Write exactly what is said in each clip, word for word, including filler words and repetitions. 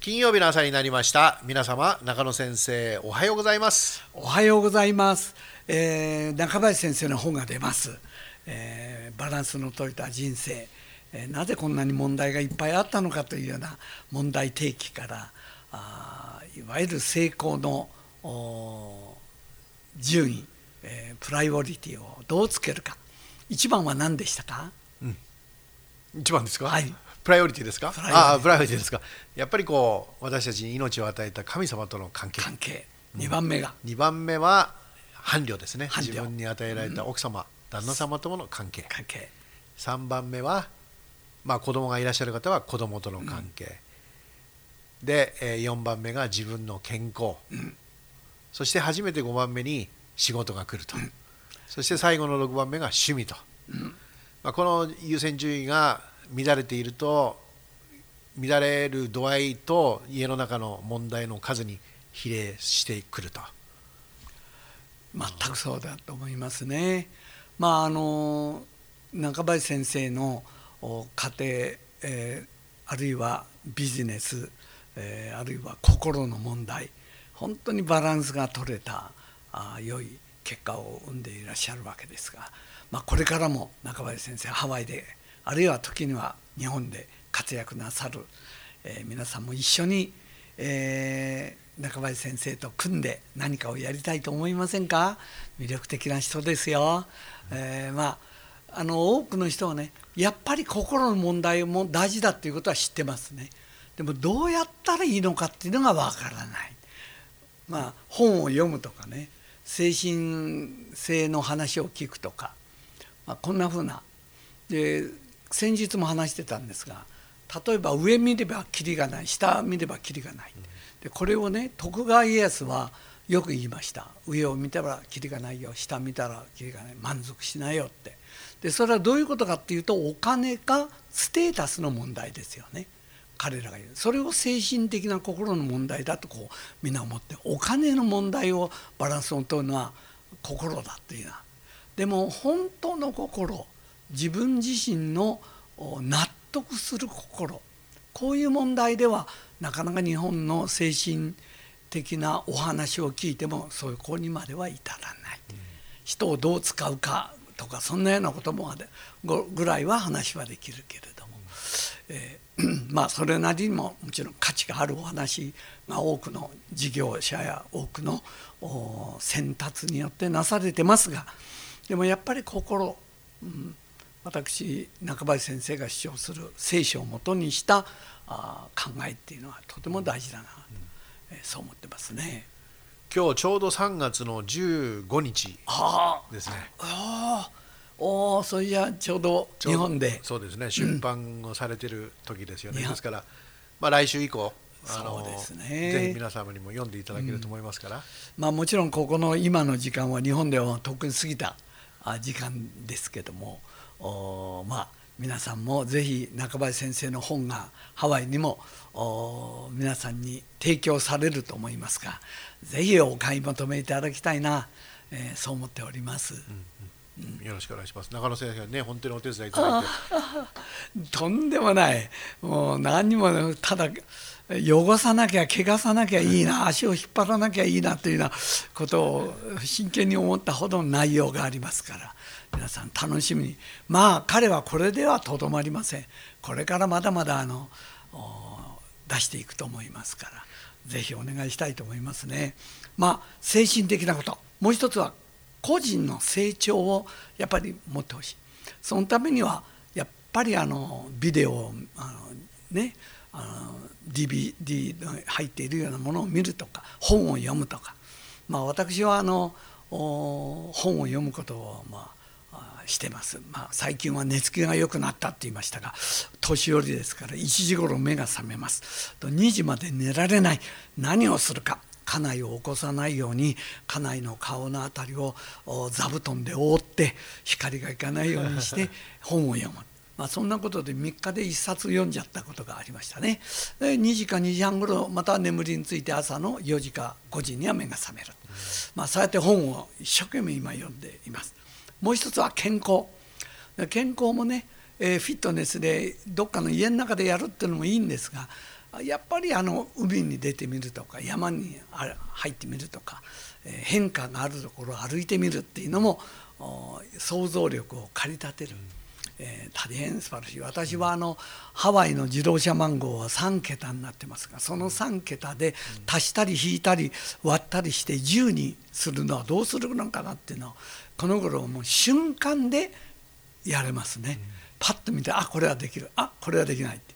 金曜日の朝になりました。皆様、中野先生、おはようございます。 おはようございます。えー、中林先生の本が出ます、えー、バランスの取れた人生、えー、なぜこんなに問題がいっぱいあったのかというような問題提起から、あいわゆる成功の順位、えー、プライオリティをどうつけるか。一番は何でしたか？ うん、一番ですか？ はい、 プライオリティですか？ プライオリティ。 ああ、プライオリティですか。やっぱりこう私たちに命を与えた神様との関係。 関係。にばんめが、 うん、にばんめは伴侶ですね。 伴侶。 自分に与えられた奥様、うん、旦那様ともの関係。 関係。 さんばんめは、まあ、子供がいらっしゃる方は子供との関係、うん、で、えー、よんばんめが自分の健康、うん、そして初めてごばんめに仕事が来ると、うん、そして最後のろくばんめが趣味と、うん、まあ、この優先順位が乱れていると乱れる度合いと家の中の問題の数に比例してくると。 全くそうだと思いますね。まああの中林先生の家庭、えー、あるいはビジネス、えー、あるいは心の問題、本当にバランスが取れたあ良い結果を生んでいらっしゃるわけですが、まあ、これからも中林先生ハワイであるいは時には日本で活躍なさる、えー、皆さんも一緒に、えー、中林先生と組んで何かをやりたいと思いませんか？魅力的な人ですよ。えー、まああの多くの人はね、やっぱり心の問題も大事だっていうことは知ってますね。でもどうやったらいいのかっていうのがわからない。まあ本を読むとかね、精神性の話を聞くとか、まあ、こんなふうなで先日も話してたんですが、例えば上見ればキリがない、下見ればキリがない。でこれをね、徳川家康はよく言いました。上を見たらキリがないよ、下見たらキリがない、満足しないよって。でそれはどういうことかっていうと、お金かステータスの問題ですよね。彼らが言うそれを精神的な心の問題だとこうみんな思って、お金の問題をバランスを取るのは心だっていうのは。でも本当の心、自分自身の納得する心、こういう問題ではなかなか日本の精神的なお話を聞いてもそこにまでは至らない、うん、人をどう使うかとかそんなようなこともぐらいは話はできるけれども、うん、えー、まあそれなりにももちろん価値があるお話が多くの事業者や多くの先達によってなされてますが、でもやっぱり心、うん、私中林先生が主張する聖書をもとにしたあ考えっていうのはとても大事だなと、うん、えー、そう思ってますね。 今日ちょうどさんがつのじゅうごにちですね。 ああ、おお、それじゃちょうど日本でそうですね、出版をされている時ですよね、うん、ですから、まあ、来週以降あのそうですね、ぜひ皆様にも読んでいただけると思いますから、うん、 まあ、もちろんここの今の時間は日本ではとっくに過ぎた時間ですけども、おまあ皆さんもぜひ中林先生の本がハワイにも皆さんに提供されると思いますが、ぜひお買い求めいただきたいな、えー、そう思っております。 うんうんうん、よろしくお願いします。中野先生がね、本当にお手伝いいただいてとんでもない、もう何にもただ汚さなきゃ汚さなきゃいいな、足を引っ張らなきゃいいなというようなことを真剣に思ったほどの内容がありますから、皆さん楽しみに。まあ彼はこれではとどまりません。これからまだまだあの出していくと思いますから、ぜひお願いしたいと思いますね。まあ精神的なこと、もう一つは個人の成長をやっぱり持ってほしい。そのためにはやっぱりあのビデオをあのね、あの ディーブイディー の入っているようなものを見るとか、本を読むとか、まあ私はあの本を読むことをまあしてます。まあ、最近は寝つきが良くなったって言いましたが、年寄りですからいちじ頃目が覚めます。にじまで寝られない。何をするか。家内を起こさないように家内の顔のあたりを座布団で覆って光がいかないようにして本を読む。まあ、そんなことでみっかでいっさつ読んじゃったことがありましたね。でにじかにじはん頃また眠りについて朝のよじかごじには目が覚める。まあ、そうやって本を一生懸命今読んでいます。もう一つは健康。健康もね、えー、フィットネスでどっかの家の中でやるっていうのもいいんですが、 やっぱりあの海に出てみるとか山に入ってみるとか、変化があるところを歩いてみるっていうのも想像力を駆り立てる、えー、大変素晴らしい。私はあのハワイの自動車番号はさん桁になってますが、そのさん桁で足したり引いたり割ったりしてじゅうにするのはどうするのかなっていうのをこの頃もう瞬間でやれますね。パッと見て、あこれはできる、あこれはできないって、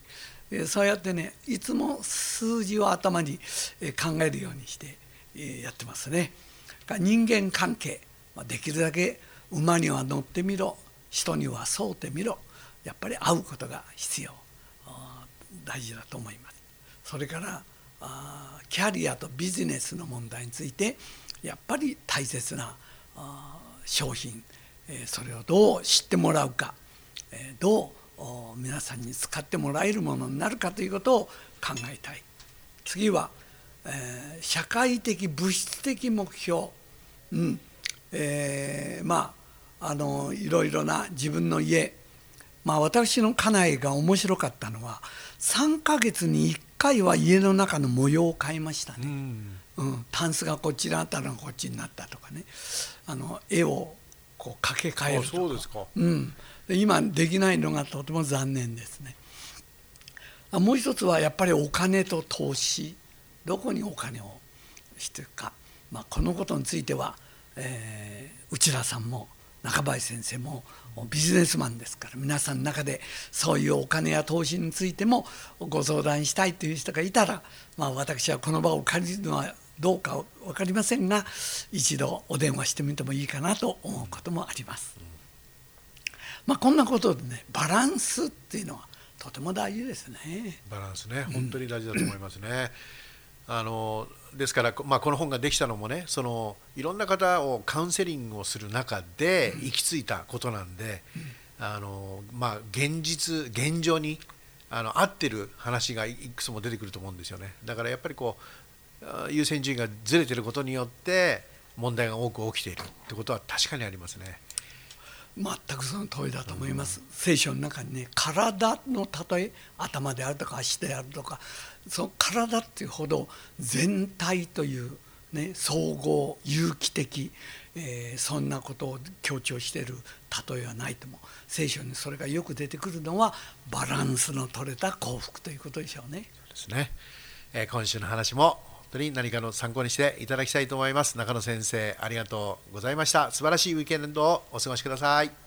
そうやってねいつも数字を頭に考えるようにしてやってますね。人間関係、できるだけ馬には乗ってみろ、人には沿ってみろ、やっぱり会うことが必要、大事だと思います。それからキャリアとビジネスの問題についてやっぱり大切な商品、それをどう知ってもらうか、どう皆さんに使ってもらえるものになるかということを考えたい。次は、えー、社会的物質的目標、うんえー、まああのいろいろな自分の家、まあ、私の家内が面白かったのはさんかげつにいっかいは家の中の模様を変えましたね。うんうん、タンスがこっちにあったのがこっちになったとかね、あの絵をこう掛け替えるとか。 そうですか、 うん、今できないのがとても残念ですね。もう一つはやっぱりお金と投資、どこにお金をしていくか、まあ、このことについては、えー、内田さんも中林先生もビジネスマンですから、皆さんの中でそういうお金や投資についてもご相談したいという人がいたら、まあ、私はこの場を借りるのはどうか分かりませんが、一度お電話してみてもいいかなと思うこともあります。まあ、こんなことでね、バランスっていうのはとても大事ですね。 バランスね、本当に大事だと思いますね。うん、あのですから、まあ、この本ができたのもね、そのいろんな方をカウンセリングをする中で行き着いたことなんで、うん、あのまあ、現実現状にあの合ってる話がいくつも出てくると思うんですよね。だからやっぱりこう優先順位がずれてることによって問題が多く起きているってことは確かにありますね。 全くその通りだと思います。うん、聖書の中にね、体の例え、頭であるとか足であるとか、その体っていうほど全体という、ね、総合有機的、えー、そんなことを強調している例えはないと思う。聖書にそれがよく出てくるのはバランスの取れた幸福ということでしょうね。 そうですね、えー、今週の話も本当に何かの参考にしていただきたいと思います。中野先生、ありがとうございました。素晴らしいウィークエンドをお過ごしください。